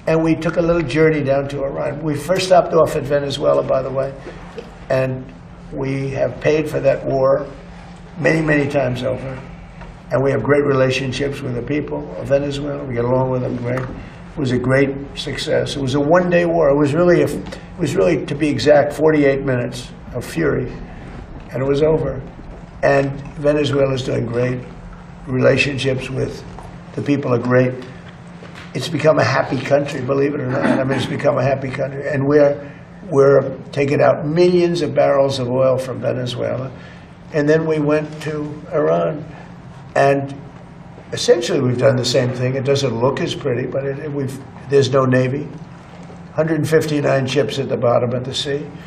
And we took a little journey down to Iran. We first stopped off at Venezuela, by the way, and we have paid for that war many, many times over. And we have great relationships with the people of Venezuela. We get along with them great. It was a great success. It was a one-day war. It was really, to be exact, 48 minutes of fury, and it was over. And Venezuela is doing great. Relationships with the people are great. It's become a happy country, believe it or not. I mean, it's become a happy country. And we're taking out millions of barrels of oil from Venezuela. And then we went to Iran. And essentially, we've done the same thing. It doesn't look as pretty, but there's no Navy. 159 ships at the bottom of the sea.